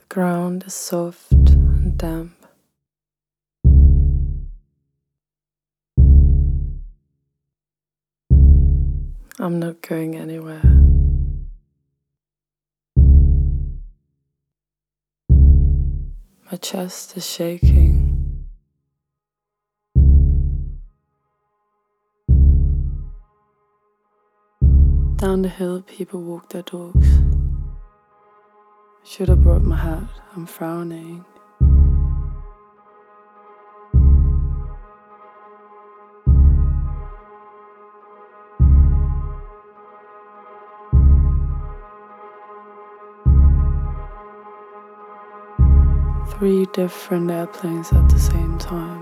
ground is soft and damp. I'm not going anywhere. My chest is shaking. Down the hill, people walk their dogs. I should have brought my hat. I'm frowning. Three different airplanes at the same time.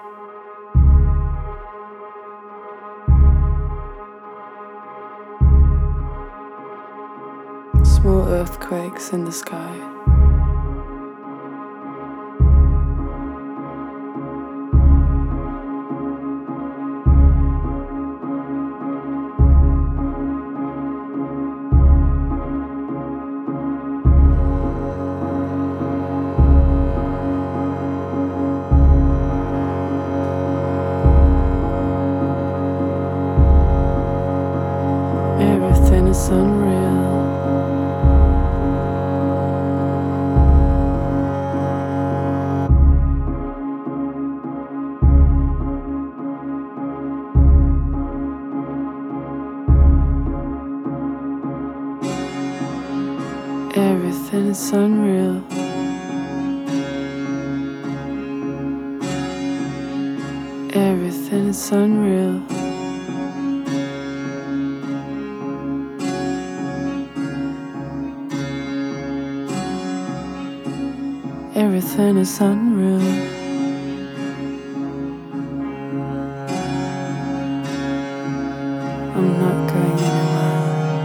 Small earthquakes in the sky. Everything is unreal. Everything is unreal. Everything is unreal. Everything is unreal. I'm not going anywhere.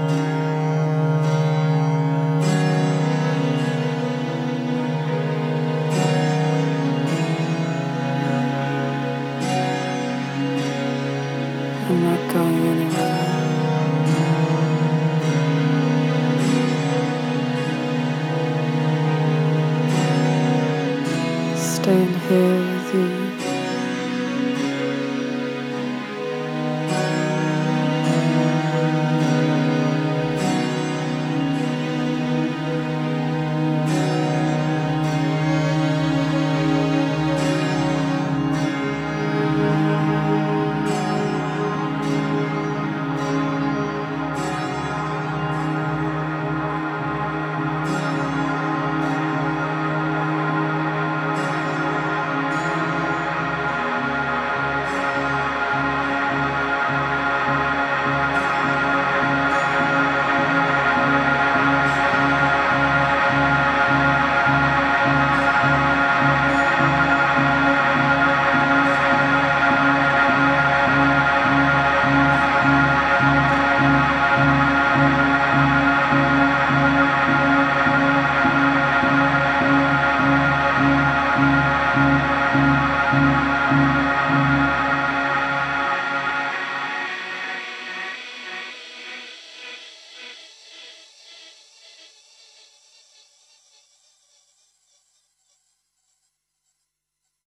I'm not going anywhere. Stay